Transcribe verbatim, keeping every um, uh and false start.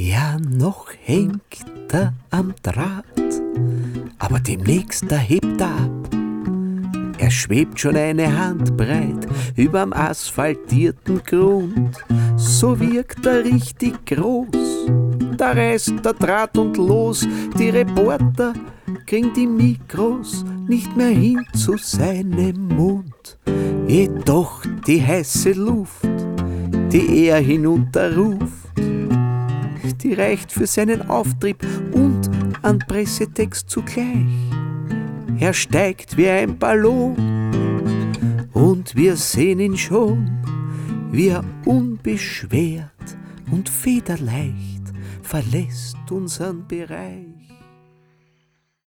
Ja, noch hängt er am Draht, aber demnächst da hebt er ab. Er schwebt schon eine Handbreit überm asphaltierten Grund. So wirkt er richtig groß, da reißt der Draht und los. Die Reporter kriegen die Mikros nicht mehr hin zu seinem Mund. Jedoch die heiße Luft, die er hinunterruft, die reicht für seinen Auftrieb und an Pressetext zugleich. Er steigt wie ein Ballon und wir sehen ihn schon, wie er unbeschwert und federleicht verlässt unseren Bereich.